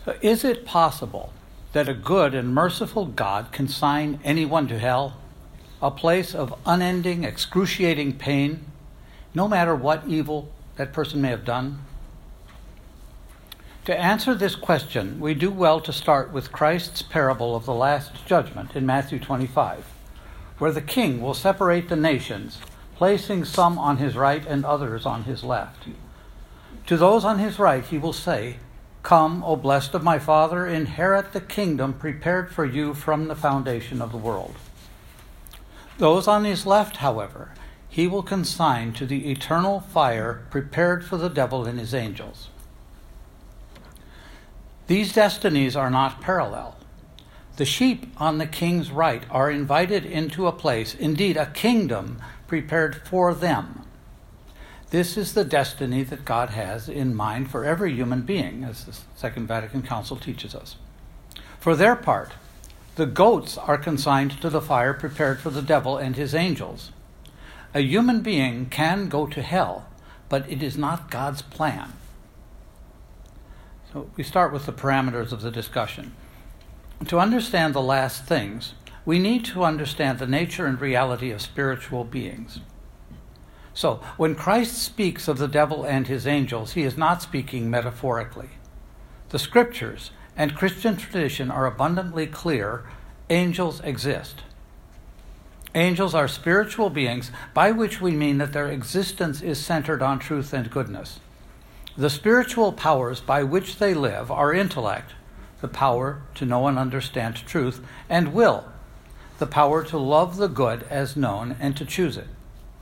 So is it possible that a good and merciful God can consign anyone to hell, a place of unending, excruciating pain, no matter what evil that person may have done? To answer this question, we do well to start with Christ's parable of the Last Judgment in Matthew 25, where the king will separate the nations, placing some on his right and others on his left. To those on his right he will say, "Come, O blessed of my Father, inherit the kingdom prepared for you from the foundation of the world." Those on his left, however, he will consign to the eternal fire prepared for the devil and his angels. These destinies are not parallel. The sheep on the king's right are invited into a place, indeed a kingdom, prepared for them. This is the destiny that God has in mind for every human being, as the Second Vatican Council teaches us. For their part, the goats are consigned to the fire prepared for the devil and his angels. A human being can go to hell, but it is not God's plan. So we start with the parameters of the discussion. To understand the last things, we need to understand the nature and reality of spiritual beings. So, when Christ speaks of the devil and his angels, he is not speaking metaphorically. The Scriptures and Christian tradition are abundantly clear. Angels exist. Angels are spiritual beings, by which we mean that their existence is centered on truth and goodness. The spiritual powers by which they live are intellect, the power to know and understand truth, and will, the power to love the good as known and to choose it.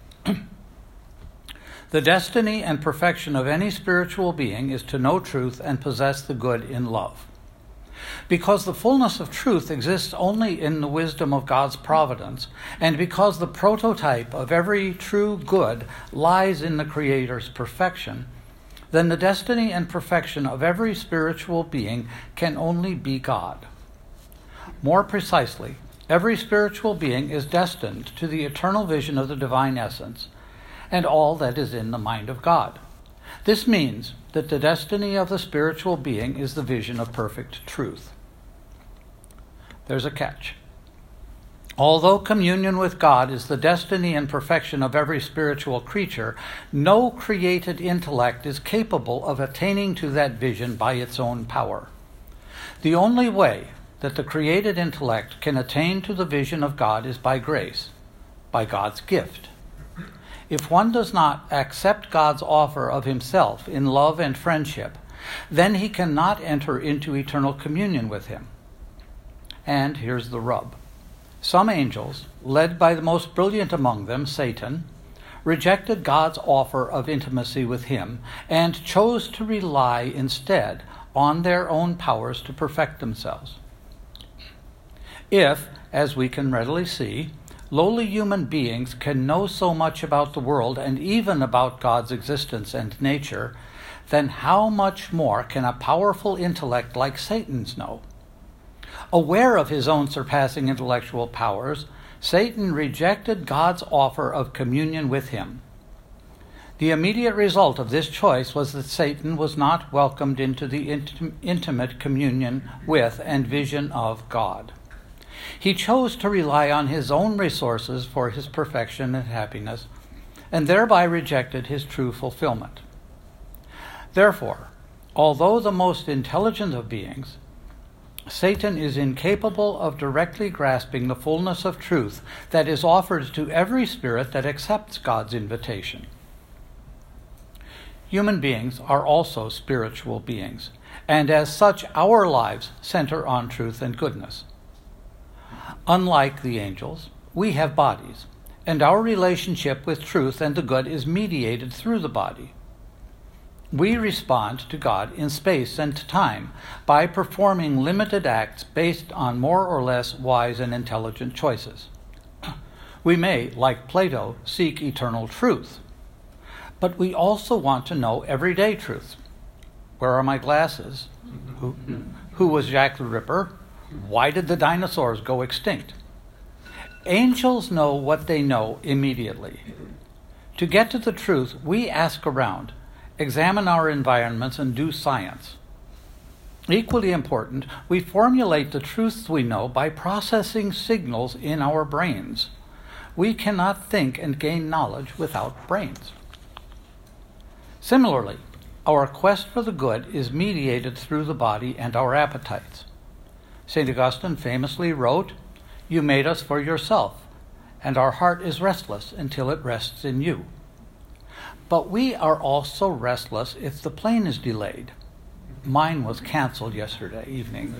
The destiny and perfection of any spiritual being is to know truth and possess the good in love. Because the fullness of truth exists only in the wisdom of God's providence, and because the prototype of every true good lies in the Creator's perfection, then the destiny and perfection of every spiritual being can only be God. More precisely, every spiritual being is destined to the eternal vision of the divine essence and all that is in the mind of God. This means that the destiny of the spiritual being is the vision of perfect truth. There's a catch. Although communion with God is the destiny and perfection of every spiritual creature, no created intellect is capable of attaining to that vision by its own power. The only way that the created intellect can attain to the vision of God is by grace, by God's gift. If one does not accept God's offer of himself in love and friendship, then he cannot enter into eternal communion with him. And here's the rub. Some angels, led by the most brilliant among them, Satan, rejected God's offer of intimacy with him and chose to rely instead on their own powers to perfect themselves. If, as we can readily see, lowly human beings can know so much about the world and even about God's existence and nature, then how much more can a powerful intellect like Satan's know? Aware of his own surpassing intellectual powers, Satan rejected God's offer of communion with him. The immediate result of this choice was that Satan was not welcomed into the intimate communion with and vision of God. He chose to rely on his own resources for his perfection and happiness, and thereby rejected his true fulfillment. Therefore, although the most intelligent of beings, Satan is incapable of directly grasping the fullness of truth that is offered to every spirit that accepts God's invitation. Human beings are also spiritual beings, and as such our lives center on truth and goodness. Unlike the angels, we have bodies, and our relationship with truth and the good is mediated through the body. We respond to God in space and time by performing limited acts based on more or less wise and intelligent choices. We may, like Plato, seek eternal truth, but we also want to know everyday truths. Where are my glasses? Who was Jack the Ripper? Why did the dinosaurs go extinct? Angels know what they know immediately. To get to the truth, we ask around, examine our environments, and do science. Equally important, we formulate the truths we know by processing signals in our brains. We cannot think and gain knowledge without brains. Similarly, our quest for the good is mediated through the body and our appetites. St. Augustine famously wrote, "You made us for yourself, and our heart is restless until it rests in you." But we are also restless if the plane is delayed. Mine was canceled yesterday evening.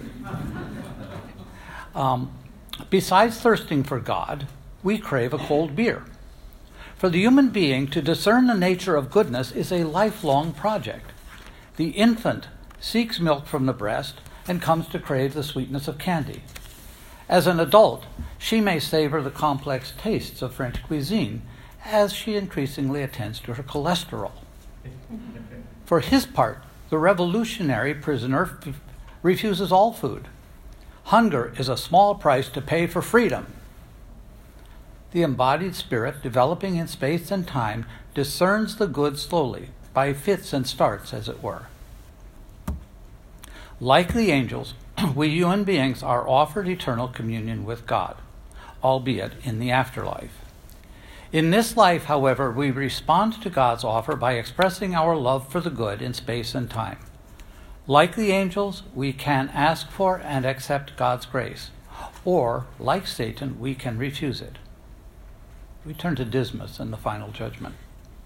Besides thirsting for God, we crave a cold beer. For the human being, to discern the nature of goodness is a lifelong project. The infant seeks milk from the breast and comes to crave the sweetness of candy. As an adult, she may savor the complex tastes of French cuisine as she increasingly attends to her cholesterol. For his part, the revolutionary prisoner refuses all food. Hunger is a small price to pay for freedom. The embodied spirit, developing in space and time, discerns the good slowly, by fits and starts, as it were. Like the angels, we human beings are offered eternal communion with God, albeit in the afterlife. In this life, however, we respond to God's offer by expressing our love for the good in space and time. Like the angels, we can ask for and accept God's grace, or, like Satan, we can refuse it. We turn to Dismas in the final judgment.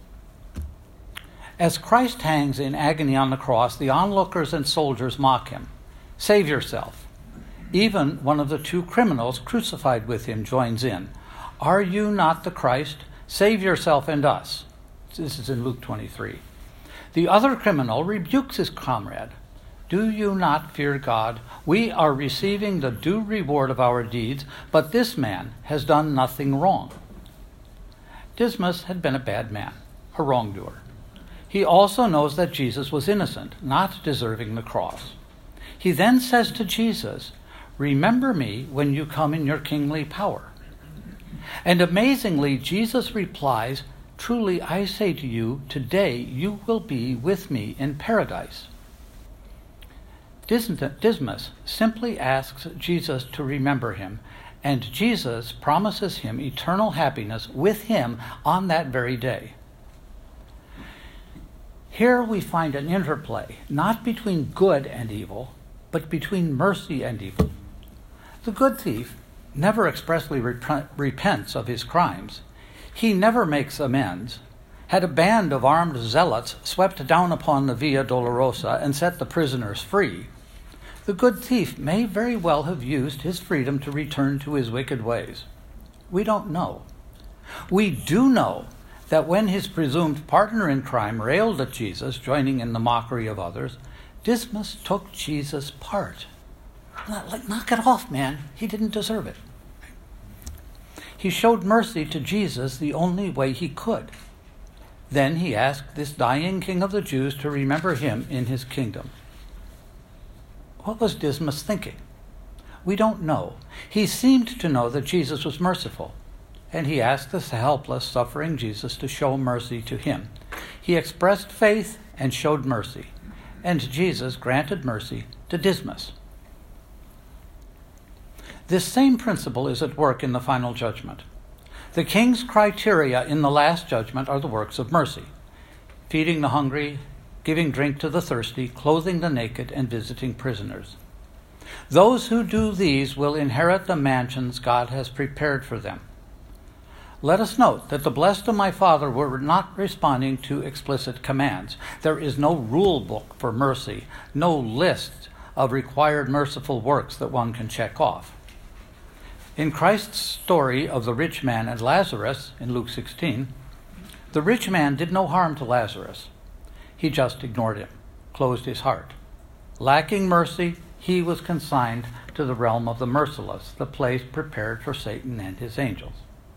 As Christ hangs in agony on the cross, the onlookers and soldiers mock him. "Save yourself." Even one of the two criminals crucified with him joins in. "Are you not the Christ? Save yourself and us." This is in Luke 23. The other criminal rebukes his comrade. "Do you not fear God? We are receiving the due reward of our deeds, but this man has done nothing wrong." Dismas had been a bad man, a wrongdoer. He also knows that Jesus was innocent, not deserving the cross. He then says to Jesus, "Remember me when you come in your kingly power." And amazingly, Jesus replies, "Truly I say to you, today you will be with me in paradise." Dismas simply asks Jesus to remember him, and Jesus promises him eternal happiness with him on that very day. Here we find an interplay, not between good and evil, but between mercy and evil. The good thief never expressly repents of his crimes. He never makes amends. Had a band of armed zealots swept down upon the Via Dolorosa and set the prisoners free, the good thief may very well have used his freedom to return to his wicked ways. We don't know. We do know that when his presumed partner in crime railed at Jesus, joining in the mockery of others, Dismas took Jesus' part. Like, knock it off, man. He didn't deserve it. He showed mercy to Jesus the only way he could. Then he asked this dying king of the Jews to remember him in his kingdom. What was Dismas thinking? We don't know. He seemed to know that Jesus was merciful, and he asked the helpless, suffering Jesus to show mercy to him. He expressed faith and showed mercy, and Jesus granted mercy to Dismas. This same principle is at work in the final judgment. The king's criteria in the last judgment are the works of mercy: feeding the hungry, giving drink to the thirsty, clothing the naked, and visiting prisoners. Those who do these will inherit the mansions God has prepared for them. Let us note that the blessed of my Father were not responding to explicit commands. There is no rule book for mercy, no list of required merciful works that one can check off. In Christ's story of the rich man and Lazarus, in Luke 16, the rich man did no harm to Lazarus. He just ignored him, closed his heart. Lacking mercy, he was consigned to the realm of the merciless, the place prepared for Satan and his angels.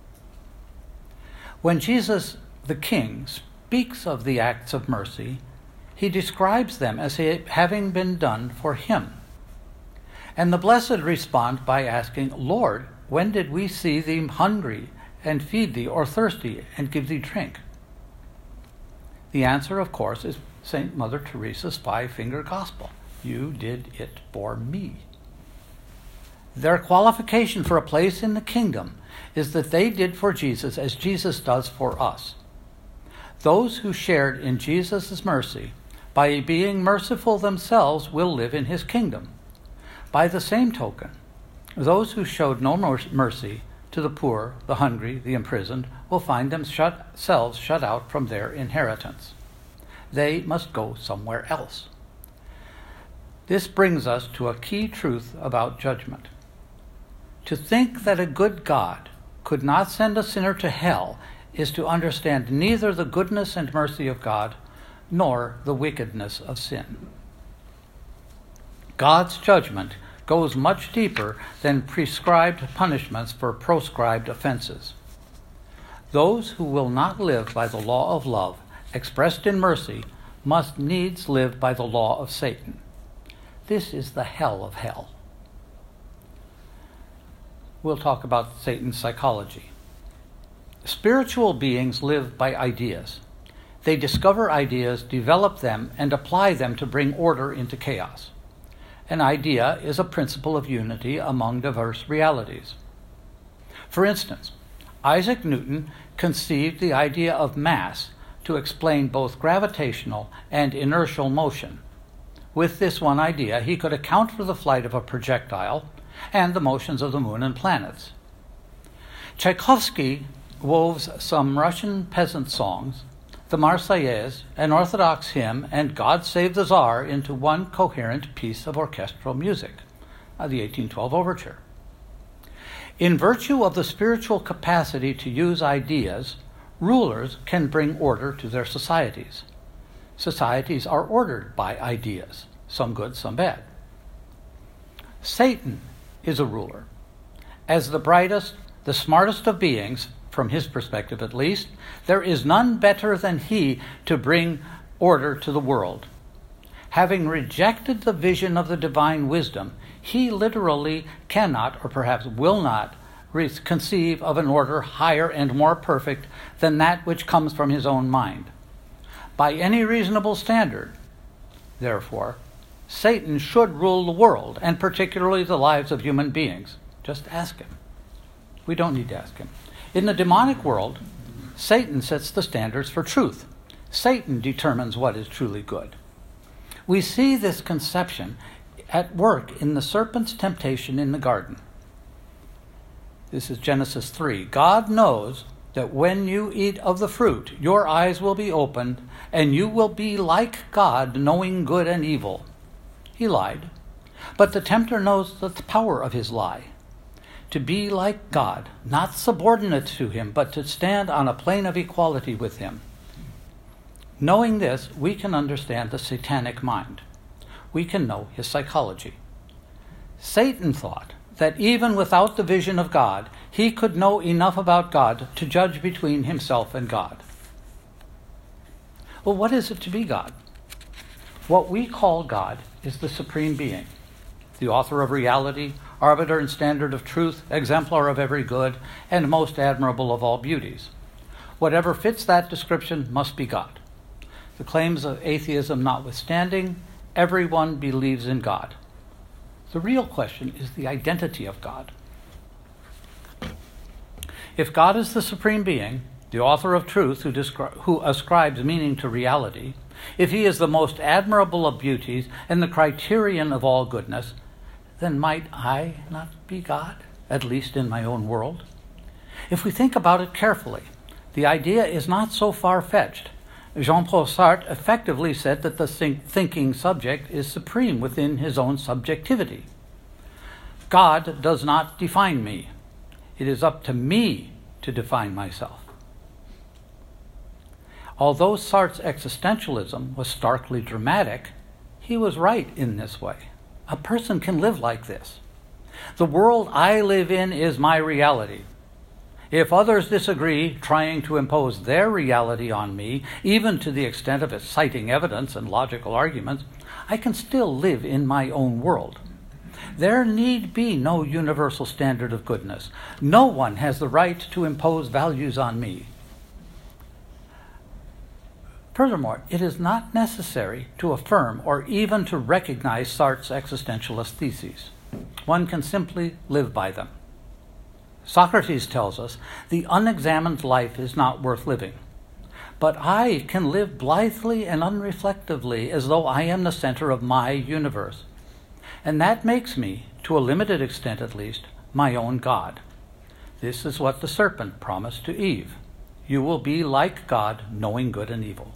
When Jesus, the King, speaks of the acts of mercy, he describes them as having been done for him. And the blessed respond by asking, "Lord, when did we see thee hungry and feed thee, or thirsty and give thee drink?" The answer, of course, is St. Mother Teresa's five-finger gospel. You did it for me. Their qualification for a place in the kingdom is that they did for Jesus as Jesus does for us. Those who shared in Jesus' mercy by being merciful themselves will live in his kingdom. By the same token, those who showed no mercy to the poor, the hungry, the imprisoned, will find themselves shut out from their inheritance. They must go somewhere else. This brings us to a key truth about judgment. To think that a good God could not send a sinner to hell is to understand neither the goodness and mercy of God nor the wickedness of sin. God's judgment goes much deeper than prescribed punishments for proscribed offenses. Those who will not live by the law of love, expressed in mercy, must needs live by the law of Satan. This is the hell of hell. We'll talk about Satan's psychology. Spiritual beings live by ideas. They discover ideas, develop them, and apply them to bring order into chaos. An idea is a principle of unity among diverse realities. For instance, Isaac Newton conceived the idea of mass to explain both gravitational and inertial motion. With this one idea, he could account for the flight of a projectile and the motions of the moon and planets. Tchaikovsky wove some Russian peasant songs, the Marseillaise, an Orthodox hymn, and God Save the Tsar into one coherent piece of orchestral music, the 1812 Overture. In virtue of the spiritual capacity to use ideas, rulers can bring order to their societies. Societies are ordered by ideas, some good, some bad. Satan is a ruler. As the brightest, the smartest of beings, from his perspective at least, there is none better than he to bring order to the world. Having rejected the vision of the divine wisdom, he literally cannot, or perhaps will not, conceive of an order higher and more perfect than that which comes from his own mind. By any reasonable standard, therefore, Satan should rule the world, and particularly the lives of human beings. Just ask him. We don't need to ask him. In the demonic world, Satan sets the standards for truth. Satan determines what is truly good. We see this conception at work in the serpent's temptation in the garden. This is Genesis 3. God knows that when you eat of the fruit, your eyes will be opened, and you will be like God, knowing good and evil. He lied. But the tempter knows the power of his lie. To be like God, not subordinate to him, but to stand on a plane of equality with him. Knowing this, we can understand the satanic mind. We can know his psychology. Satan thought that even without the vision of God, he could know enough about God to judge between himself and God. Well, what is it to be God? What we call God is the supreme being, the author of reality, arbiter and standard of truth, exemplar of every good, and most admirable of all beauties. Whatever fits that description must be God. The claims of atheism notwithstanding, everyone believes in God. The real question is the identity of God. If God is the supreme being, the author of truth who ascribes meaning to reality, if he is the most admirable of beauties and the criterion of all goodness, then might I not be God, at least in my own world? If we think about it carefully, the idea is not so far-fetched. Jean-Paul Sartre effectively said that the thinking subject is supreme within his own subjectivity. God does not define me. It is up to me to define myself. Although Sartre's existentialism was starkly dramatic, he was right in this way. A person can live like this. The world I live in is my reality. If others disagree, trying to impose their reality on me, even to the extent of citing evidence and logical arguments, I can still live in my own world. There need be no universal standard of goodness. No one has the right to impose values on me. Furthermore, it is not necessary to affirm or even to recognize Sartre's existentialist theses. One can simply live by them. Socrates tells us, the unexamined life is not worth living. But I can live blithely and unreflectively as though I am the center of my universe. And that makes me, to a limited extent at least, my own God. This is what the serpent promised to Eve. You will be like God, knowing good and evil.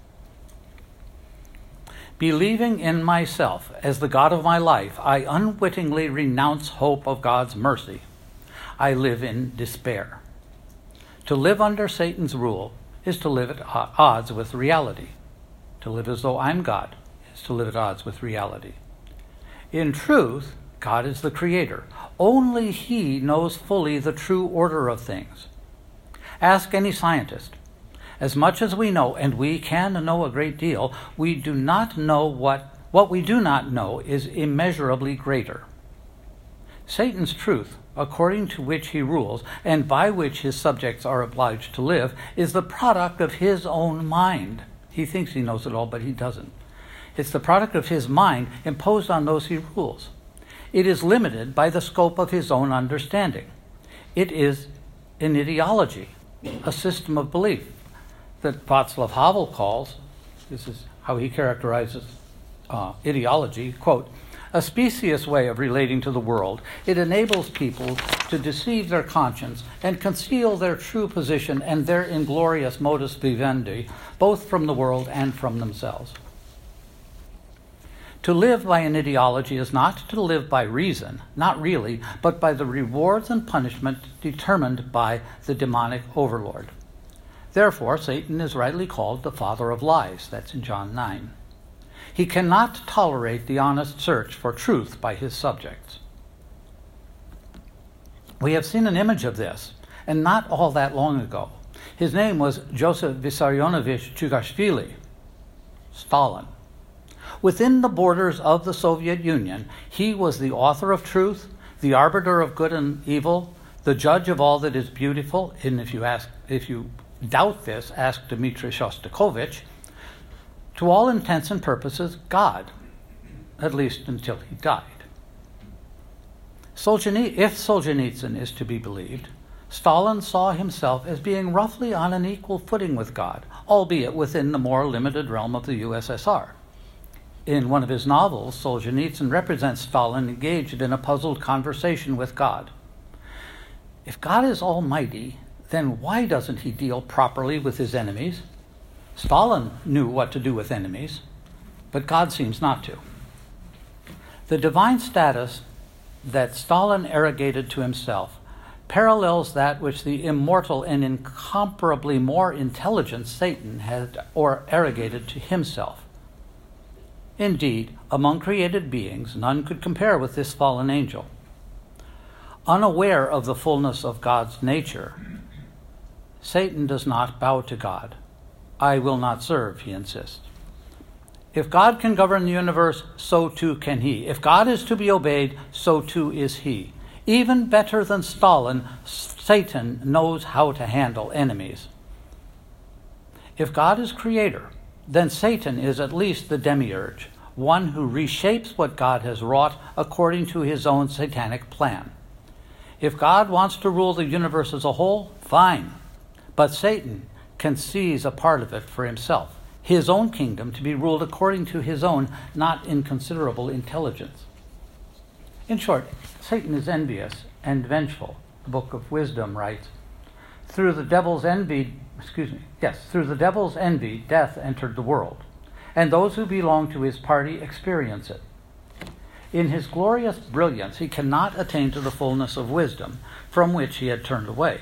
Believing in myself as the God of my life, I unwittingly renounce hope of God's mercy. I live in despair. To live under Satan's rule is to live at odds with reality. To live as though I'm God is to live at odds with reality. In truth, God is the creator. Only he knows fully the true order of things. Ask any scientist. As much as we know, and we can know a great deal, we do not know what we do not know is immeasurably greater. Satan's truth, according to which he rules, and by which his subjects are obliged to live, is the product of his own mind. He thinks he knows it all, but he doesn't. It's the product of his mind imposed on those he rules. It is limited by the scope of his own understanding. It is an ideology, a system of belief that Václav Havel calls, this is how he characterizes ideology, quote, a specious way of relating to the world. It enables people to deceive their conscience and conceal their true position and their inglorious modus vivendi, both from the world and from themselves. To live by an ideology is not to live by reason, not really, but by the rewards and punishment determined by the demonic overlord. Therefore, Satan is rightly called the father of lies. That's in John 9. He cannot tolerate the honest search for truth by his subjects. We have seen an image of this, and not all that long ago. His name was Joseph Vissarionovich Chugashvili, Stalin. Within the borders of the Soviet Union, he was the author of truth, the arbiter of good and evil, the judge of all that is beautiful, and if you doubt this, ask Dmitry Shostakovich. To all intents and purposes, God, at least until he died. If Solzhenitsyn is to be believed, Stalin saw himself as being roughly on an equal footing with God, albeit within the more limited realm of the USSR. In one of his novels, Solzhenitsyn represents Stalin engaged in a puzzled conversation with God. If God is almighty, then why doesn't he deal properly with his enemies? Stalin knew what to do with enemies, but God seems not to. The divine status that Stalin arrogated to himself parallels that which the immortal and incomparably more intelligent Satan had arrogated to himself. Indeed, among created beings, none could compare with this fallen angel. Unaware of the fullness of God's nature, Satan does not bow to God. I will not serve, he insists. If God can govern the universe, so too can he. If God is to be obeyed, so too is he. Even better than Stalin, Satan knows how to handle enemies. If God is creator, then Satan is at least the demiurge, one who reshapes what God has wrought according to his own satanic plan. If God wants to rule the universe as a whole, fine. But Satan can seize a part of it for himself, his own kingdom to be ruled according to his own not inconsiderable intelligence. In short, Satan is envious and vengeful. The Book of Wisdom writes, through the devil's envy, death entered the world, and those who belong to his party experience it. In his glorious brilliance, he cannot attain to the fullness of wisdom from which he had turned away.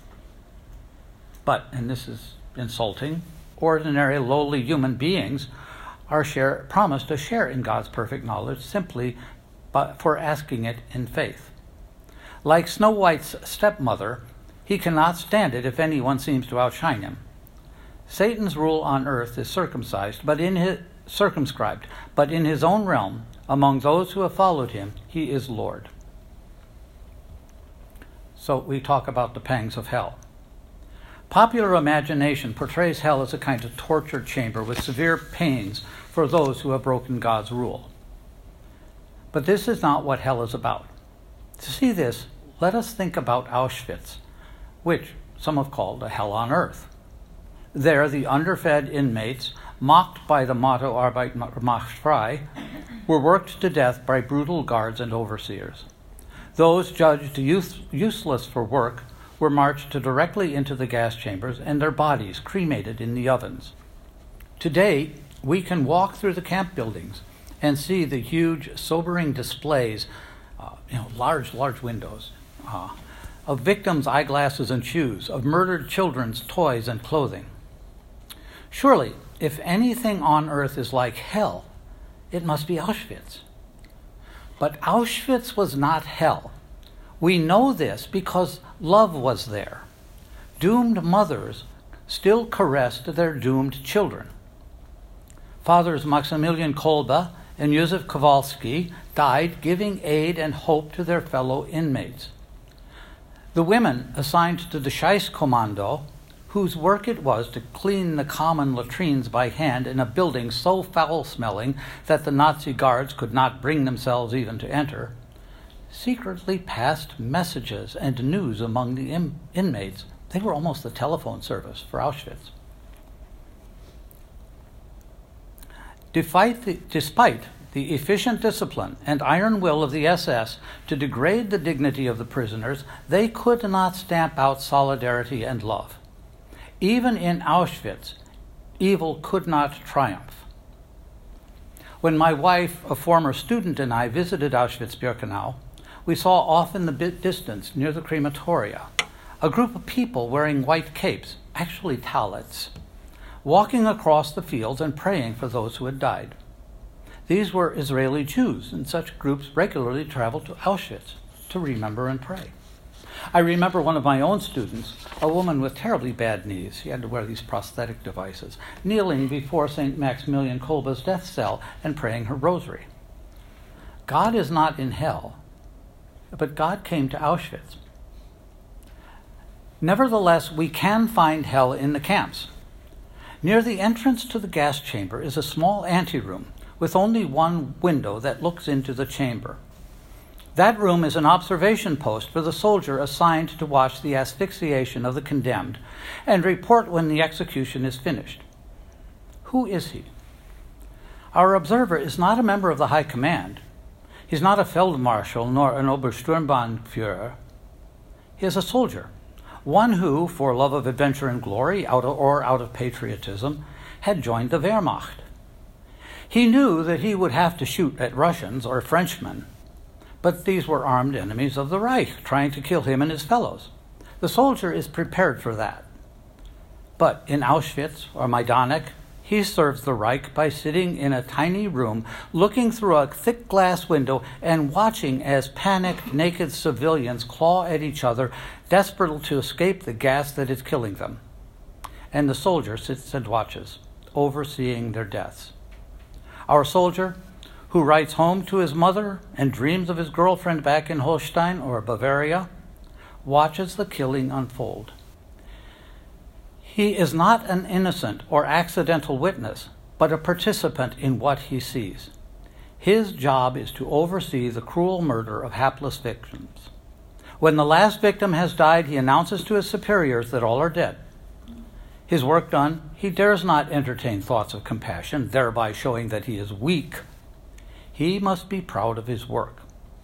But, and this is insulting, ordinary lowly human beings are promised to share in God's perfect knowledge simply for asking it in faith. Like Snow White's stepmother, he cannot stand it if anyone seems to outshine him. Satan's rule on earth is circumscribed, but in his own realm, among those who have followed him, he is Lord. So we talk about the pangs of hell. Popular imagination portrays hell as a kind of torture chamber with severe pains for those who have broken God's rule. But this is not what hell is about. To see this, let us think about Auschwitz, which some have called a hell on earth. There, the underfed inmates, mocked by the motto Arbeit macht frei, were worked to death by brutal guards and overseers. Those judged useless for work were marched directly into the gas chambers and their bodies cremated in the ovens. Today, we can walk through the camp buildings and see the huge, sobering displays, large windows, of victims' eyeglasses and shoes, of murdered children's toys and clothing. Surely, if anything on earth is like hell, it must be Auschwitz. But Auschwitz was not hell. We know this because love was there. Doomed mothers still caressed their doomed children. Fathers Maximilian Kolbe and Józef Kowalski died giving aid and hope to their fellow inmates. The women assigned to the Scheißkommando, whose work it was to clean the common latrines by hand in a building so foul-smelling that the Nazi guards could not bring themselves even to enter, secretly passed messages and news among the inmates. They were almost the telephone service for Auschwitz. Despite the efficient discipline and iron will of the SS to degrade the dignity of the prisoners, they could not stamp out solidarity and love. Even in Auschwitz, evil could not triumph. When my wife, a former student, and I visited Auschwitz-Birkenau, we saw off in the distance near the crematoria a group of people wearing white capes, actually talits, walking across the fields and praying for those who had died. These were Israeli Jews, and such groups regularly traveled to Auschwitz to remember and pray. I remember one of my own students, a woman with terribly bad knees, she had to wear these prosthetic devices, kneeling before St. Maximilian Kolbe's death cell and praying her rosary. God is not in hell, but God came to Auschwitz. Nevertheless, we can find hell in the camps. Near the entrance to the gas chamber is a small anteroom with only one window that looks into the chamber. That room is an observation post for the soldier assigned to watch the asphyxiation of the condemned and report when the execution is finished. Who is he? Our observer is not a member of the High Command. He's not a Feldmarschall nor an Obersturmbannführer. He is a soldier, one who, for love of adventure and glory, out of patriotism, had joined the Wehrmacht. He knew that he would have to shoot at Russians or Frenchmen, but these were armed enemies of the Reich, trying to kill him and his fellows. The soldier is prepared for that. But in Auschwitz or Majdanek, he serves the Reich by sitting in a tiny room, looking through a thick glass window and watching as panicked, naked civilians claw at each other, desperate to escape the gas that is killing them. And the soldier sits and watches, overseeing their deaths. Our soldier, who writes home to his mother and dreams of his girlfriend back in Holstein or Bavaria, watches the killing unfold. He is not an innocent or accidental witness, but a participant in what he sees. His job is to oversee the cruel murder of hapless victims. When the last victim has died, he announces to his superiors that all are dead. His work done, he dares not entertain thoughts of compassion, thereby showing that he is weak. He must be proud of his work.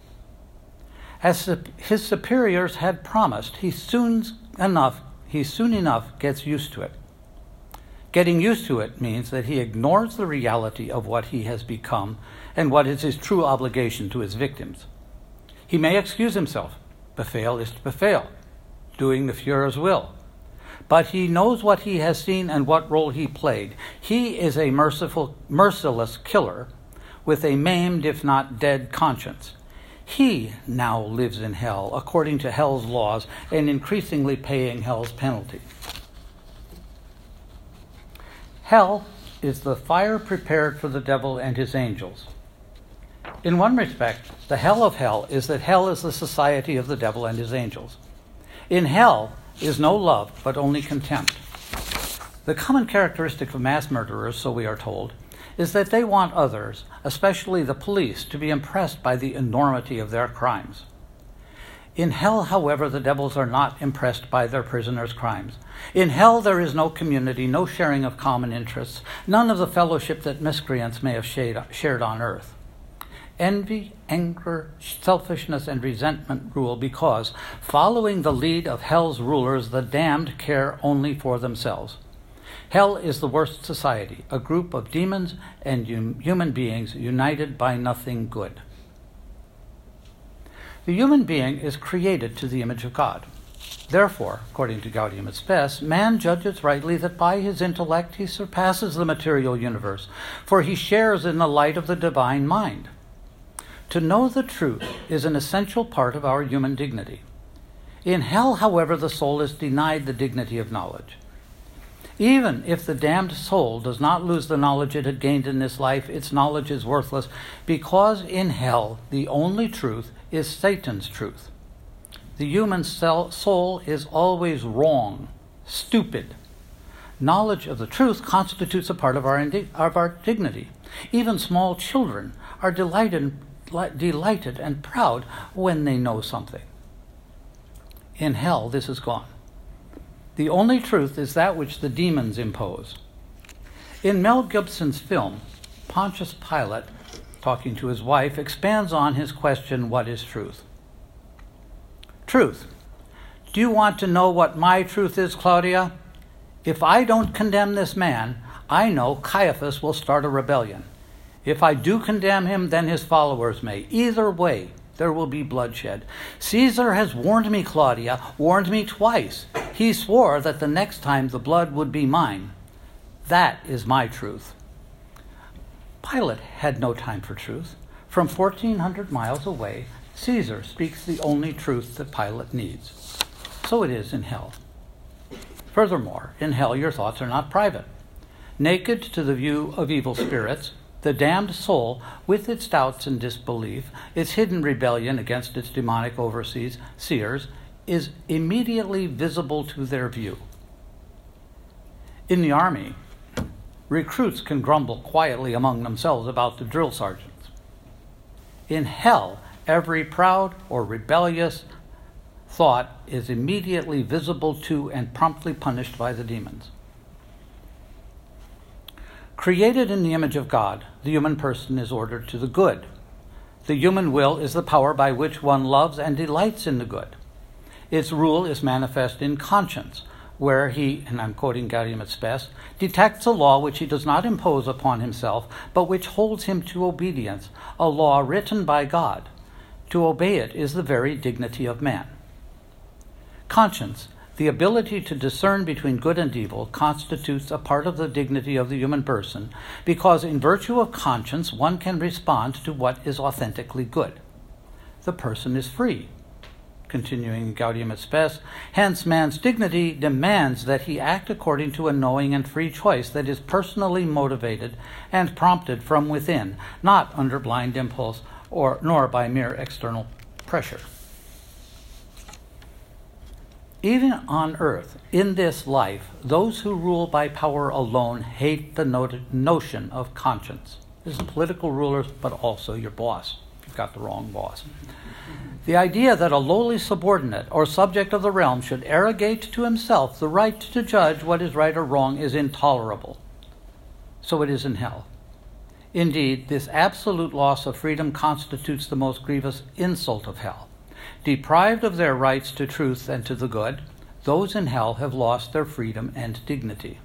As his superiors had promised, he soon enough gets used to it. Getting used to it means that he ignores the reality of what he has become and what is his true obligation to his victims. He may excuse himself. Befehl ist Befehl, doing the Führer's will. But he knows what he has seen and what role he played. He is a merciless killer with a maimed, if not dead, conscience. He now lives in hell, according to hell's laws, and increasingly paying hell's penalty. Hell is the fire prepared for the devil and his angels. In one respect, the hell of hell is that hell is the society of the devil and his angels. In hell, is no love, but only contempt. The common characteristic of mass murderers, so we are told, is that they want others, especially the police, to be impressed by the enormity of their crimes. In hell, however, the devils are not impressed by their prisoners' crimes. In hell there is no community, no sharing of common interests, none of the fellowship that miscreants may have shared on earth. Envy, anger, selfishness, and resentment rule because, following the lead of hell's rulers, the damned care only for themselves. Hell is the worst society, a group of demons and human beings united by nothing good. The human being is created to the image of God. Therefore, according to Gaudium et Spes, man judges rightly that by his intellect he surpasses the material universe, for he shares in the light of the divine mind. To know the truth is an essential part of our human dignity. In hell, however, the soul is denied the dignity of knowledge. Even if the damned soul does not lose the knowledge it had gained in this life, its knowledge is worthless, because in hell the only truth is Satan's truth. The human soul is always wrong, stupid. Knowledge of the truth constitutes a part of our dignity. Even small children are delighted and proud when they know something. In hell, this is gone. The only truth is that which the demons impose. In Mel Gibson's film, Pontius Pilate, talking to his wife, expands on his question, what is truth? Truth. Do you want to know what my truth is, Claudia? If I don't condemn this man, I know Caiaphas will start a rebellion. If I do condemn him, then his followers may. Either way, there will be bloodshed. Caesar has warned me, Claudia, warned me twice. He swore that the next time the blood would be mine. That is my truth. Pilate had no time for truth. From 1,400 miles away, Caesar speaks the only truth that Pilate needs. So it is in hell. Furthermore, in hell your thoughts are not private. Naked to the view of evil spirits, the damned soul, with its doubts and disbelief, its hidden rebellion against its demonic seers, is immediately visible to their view. In the army, recruits can grumble quietly among themselves about the drill sergeants. In hell, every proud or rebellious thought is immediately visible to and promptly punished by the demons. Created in the image of God, the human person is ordered to the good. The human will is the power by which one loves and delights in the good. Its rule is manifest in conscience, where he, and I'm quoting Gaudium et Spes, detects a law which he does not impose upon himself, but which holds him to obedience, a law written by God. To obey it is the very dignity of man. Conscience, the ability to discern between good and evil, constitutes a part of the dignity of the human person, because in virtue of conscience one can respond to what is authentically good. The person is free. Continuing Gaudium et Spes, hence man's dignity demands that he act according to a knowing and free choice that is personally motivated and prompted from within, not under blind impulse nor by mere external pressure. Even on earth, in this life, those who rule by power alone hate the notion of conscience. This is political rulers, but also your boss. You've got the wrong boss. The idea that a lowly subordinate or subject of the realm should arrogate to himself the right to judge what is right or wrong is intolerable. So it is in hell. Indeed, this absolute loss of freedom constitutes the most grievous insult of hell. Deprived of their rights to truth and to the good, those in hell have lost their freedom and dignity.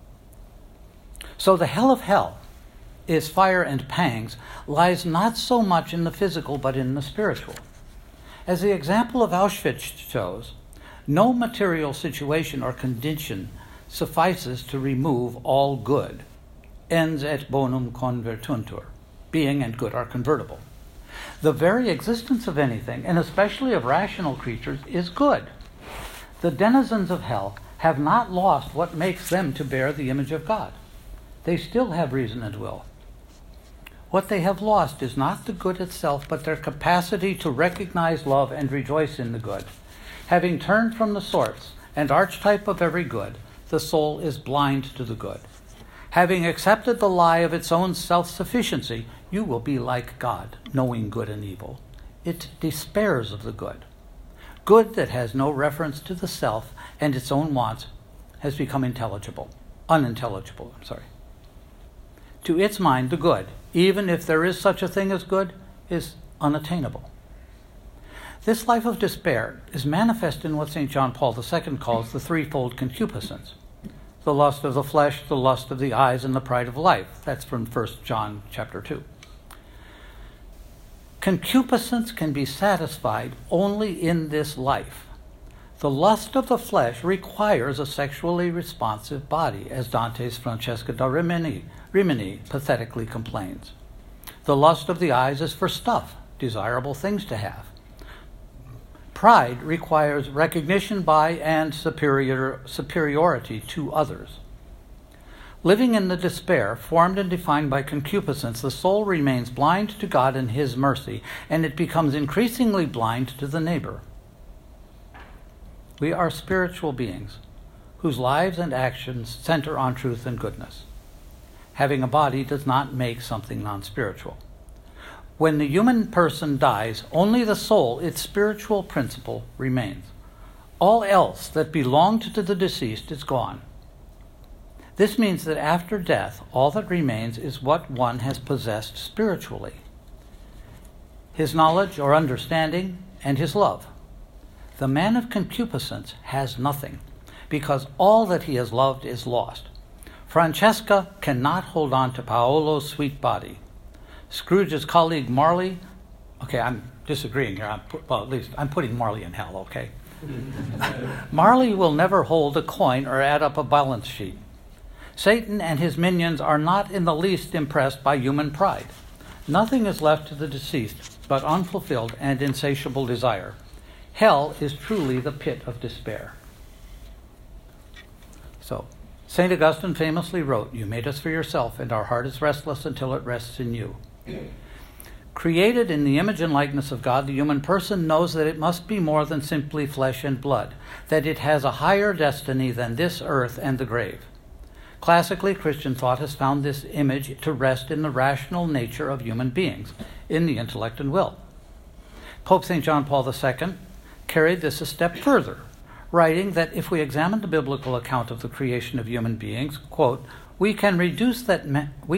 So the hell of hell, its fire and pangs, lies not so much in the physical but in the spiritual. As the example of Auschwitz shows, no material situation or condition suffices to remove all good. Ens et bonum convertuntur. Being and good are convertible. The very existence of anything, and especially of rational creatures, is good. The denizens of hell have not lost what makes them to bear the image of God. They still have reason and will. What they have lost is not the good itself, but their capacity to recognize love and rejoice in the good. Having turned from the source, and archetype of every good, the soul is blind to the good. Having accepted the lie of its own self-sufficiency, you will be like God, knowing good and evil. It despairs of the good. Good that has no reference to the self and its own wants has become unintelligible. To its mind, the good, even if there is such a thing as good, is unattainable. This life of despair is manifest in what St. John Paul II calls the threefold concupiscence: the lust of the flesh, the lust of the eyes, and the pride of life. That's from 1 John chapter 2. Concupiscence can be satisfied only in this life. The lust of the flesh requires a sexually responsive body, as Dante's Francesca da Rimini pathetically complains. The lust of the eyes is for stuff, desirable things to have. Pride requires recognition by and superiority to others. Living in the despair formed and defined by concupiscence, the soul remains blind to God and His mercy, and it becomes increasingly blind to the neighbor. We are spiritual beings whose lives and actions center on truth and goodness. Having a body does not make something non-spiritual. When the human person dies, only the soul, its spiritual principle, remains. All else that belonged to the deceased is gone. This means that after death, all that remains is what one has possessed spiritually: his knowledge or understanding and his love. The man of concupiscence has nothing, because all that he has loved is lost. Francesca cannot hold on to Paolo's sweet body. Scrooge's colleague Marley, okay, I'm disagreeing here. At least I'm putting Marley in hell, okay? Marley will never hold a coin or add up a balance sheet. Satan and his minions are not in the least impressed by human pride. Nothing is left to the deceased but unfulfilled and insatiable desire. Hell is truly the pit of despair. So, St. Augustine famously wrote, "You made us for yourself, and our heart is restless until it rests in you." Created in the image and likeness of God, the human person knows that it must be more than simply flesh and blood, that it has a higher destiny than this earth and the grave. Classically, Christian thought has found this image to rest in the rational nature of human beings, in the intellect and will. Pope St. John Paul II carried this a step further, writing that if we examine the biblical account of the creation of human beings, quote, we can deduce that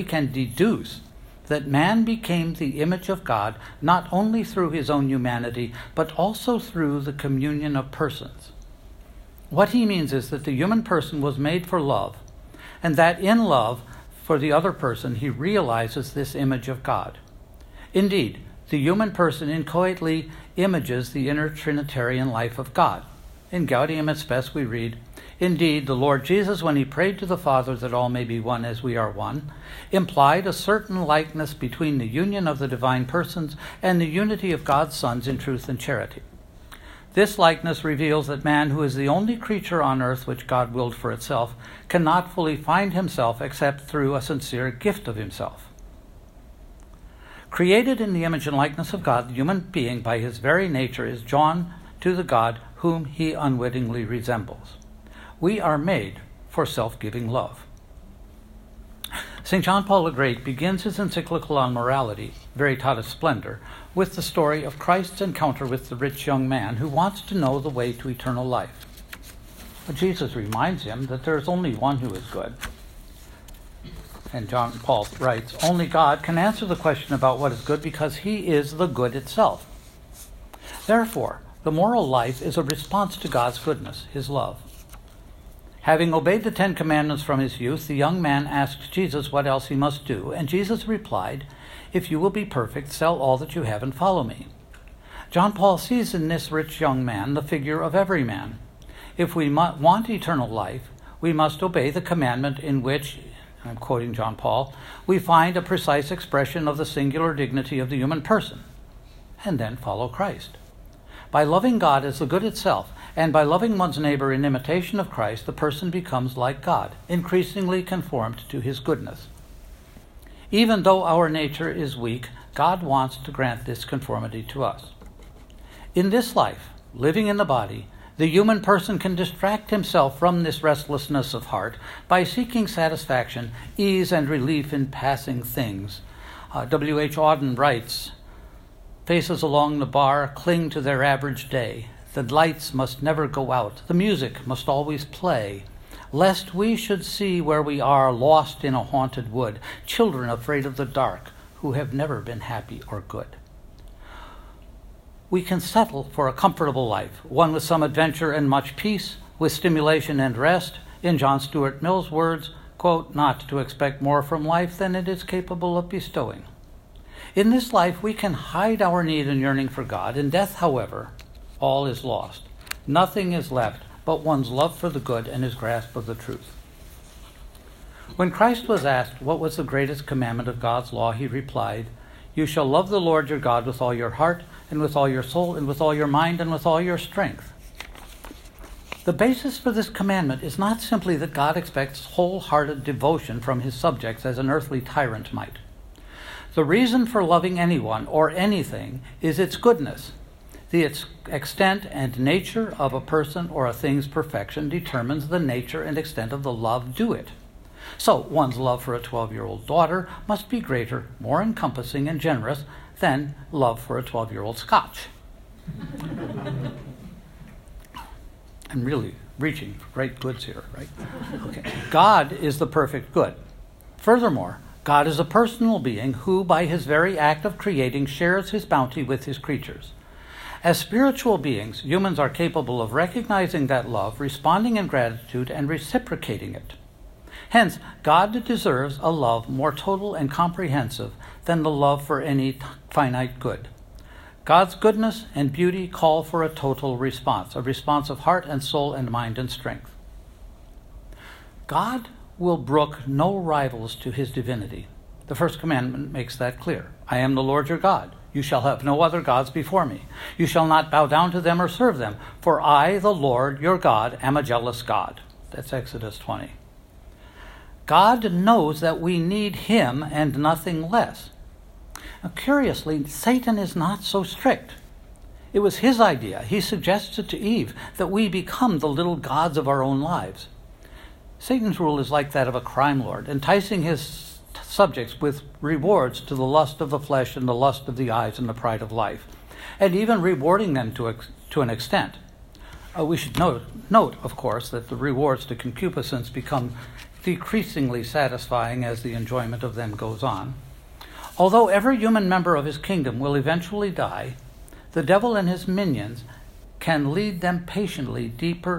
man became the image of God not only through his own humanity, but also through the communion of persons. What he means is that the human person was made for love, and that in love for the other person he realizes this image of God. Indeed, the human person inchoately images the inner Trinitarian life of God. In Gaudium et Spes we read, "Indeed, the Lord Jesus, when he prayed to the Father that all may be one as we are one, implied a certain likeness between the union of the divine persons and the unity of God's sons in truth and charity. This likeness reveals that man, who is the only creature on earth which God willed for itself, cannot fully find himself except through a sincere gift of himself. Created in the image and likeness of God, the human being by his very nature is drawn to the God whom he unwittingly resembles. We are made for self-giving love." St. John Paul the Great begins his encyclical on morality, Veritatis Splendor, with the story of Christ's encounter with the rich young man who wants to know the way to eternal life. But Jesus reminds him that there is only one who is good. And John Paul writes, "Only God can answer the question about what is good because he is the good itself. Therefore, the moral life is a response to God's goodness, his love." Having obeyed the 10 Commandments from his youth, the young man asked Jesus what else he must do, and Jesus replied, "If you will be perfect, sell all that you have and follow me." John Paul sees in this rich young man the figure of every man. If we want eternal life, we must obey the commandment in which, I'm quoting John Paul, we find a precise expression of the singular dignity of the human person, and then follow Christ. By loving God as the good itself, and by loving one's neighbor in imitation of Christ, the person becomes like God, increasingly conformed to his goodness. Even though our nature is weak, God wants to grant this conformity to us. In this life, living in the body, The human person can distract himself from this restlessness of heart by seeking satisfaction, ease, and relief in passing things. W.H. Auden writes, "Faces along the bar cling to their average day. The lights must never go out. The music must always play. Lest we should see where we are lost in a haunted wood, children afraid of the dark, who have never been happy or good." We can settle for a comfortable life, one with some adventure and much peace, with stimulation and rest, in John Stuart Mill's words, quote, "not to expect more from life than it is capable of bestowing." In this life, we can hide our need and yearning for God. In death, however, all is lost. Nothing is left but one's love for the good and his grasp of the truth. When Christ was asked what was the greatest commandment of God's law, he replied, "You shall love the Lord your God with all your heart, and with all your soul, and with all your mind, and with all your strength." The basis for this commandment is not simply that God expects wholehearted devotion from his subjects as an earthly tyrant might. The reason for loving anyone or anything is its goodness. The extent and nature of a person or a thing's perfection determines the nature and extent of the love due it. So one's love for a 12-year-old daughter must be greater, more encompassing and generous than love for a 12-year-old Scotch. I'm really reaching for great goods here, right? Okay. God is the perfect good. Furthermore, God is a personal being who, by his very act of creating, shares his bounty with his creatures. As spiritual beings, humans are capable of recognizing that love, responding in gratitude, and reciprocating it. Hence, God deserves a love more total and comprehensive than the love for any finite good. God's goodness and beauty call for a total response, a response of heart and soul and mind and strength. God will brook no rivals to his divinity. The first commandment makes that clear. "I am the Lord your God. You shall have no other gods before me. You shall not bow down to them or serve them, for I, the Lord your God, am a jealous God." That's Exodus 20. God knows that we need him and nothing less. Now, curiously, Satan is not so strict. It was his idea. He suggested to Eve that we become the little gods of our own lives. Satan's rule is like that of a crime lord, enticing his subjects with rewards to the lust of the flesh and the lust of the eyes and the pride of life, and even rewarding them to an extent. We should note, of course, that the rewards to concupiscence become decreasingly satisfying as the enjoyment of them goes on. Although every human member of his kingdom will eventually die, the devil and his minions can patiently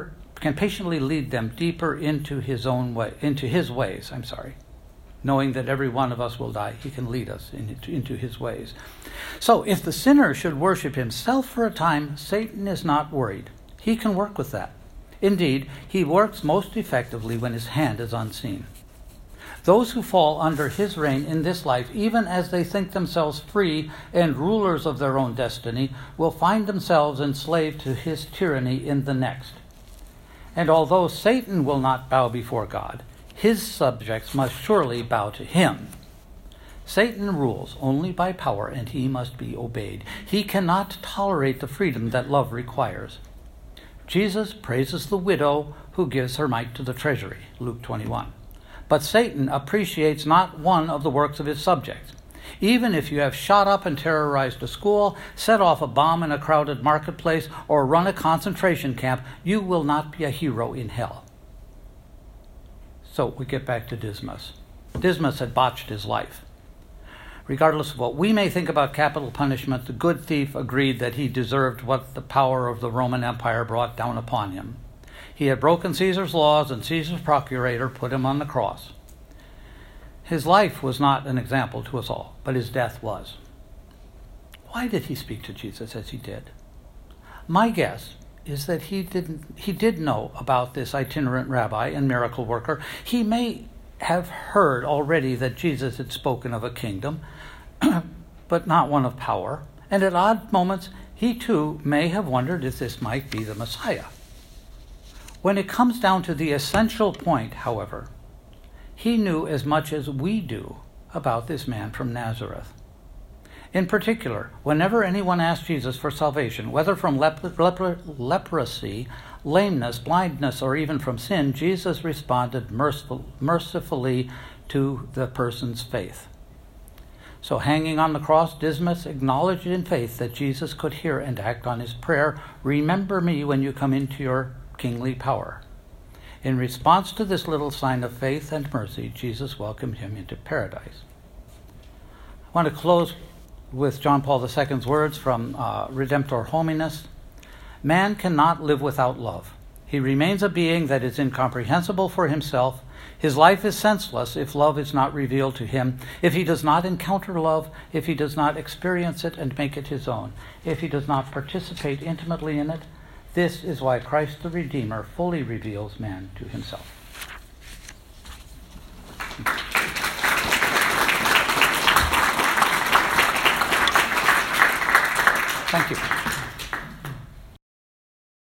lead them deeper into his ways. Knowing that every one of us will die, he can lead us into his ways. So if the sinner should worship himself for a time, Satan is not worried. He can work with that. Indeed, he works most effectively when his hand is unseen. Those who fall under his reign in this life, even as they think themselves free and rulers of their own destiny, will find themselves enslaved to his tyranny in the next. And although Satan will not bow before God, his subjects must surely bow to him. Satan rules only by power, and he must be obeyed. He cannot tolerate the freedom that love requires. Jesus praises the widow who gives her mite to the treasury, Luke 21. But Satan appreciates not one of the works of his subjects. Even if you have shot up and terrorized a school, set off a bomb in a crowded marketplace, or run a concentration camp, you will not be a hero in hell. So we get back to Dismas. Dismas had botched his life. Regardless of what we may think about capital punishment, the good thief agreed that he deserved what the power of the Roman Empire brought down upon him. He had broken Caesar's laws, and Caesar's procurator put him on the cross. His life was not an example to us all, but his death was. Why did he speak to Jesus as he did? My guess is that he did know about this itinerant rabbi and miracle worker. He may have heard already that Jesus had spoken of a kingdom, but not one of power. And at odd moments, he too may have wondered if this might be the Messiah. When it comes down to the essential point, however, he knew as much as we do about this man from Nazareth. In particular, whenever anyone asked Jesus for salvation, whether from leprosy, lameness, blindness, or even from sin, Jesus responded mercifully to the person's faith. So hanging on the cross, Dismas acknowledged in faith that Jesus could hear and act on his prayer, "Remember me when you come into your kingly power." In response to this little sign of faith and mercy, Jesus welcomed him into paradise. I want to close with John Paul II's words from Redemptor Hominis. Man cannot live without love. He remains a being that is incomprehensible for himself. His life is senseless if love is not revealed to him, if he does not encounter love, if he does not experience it and make it his own, if he does not participate intimately in it. This is why Christ the Redeemer fully reveals man to himself. Thank you.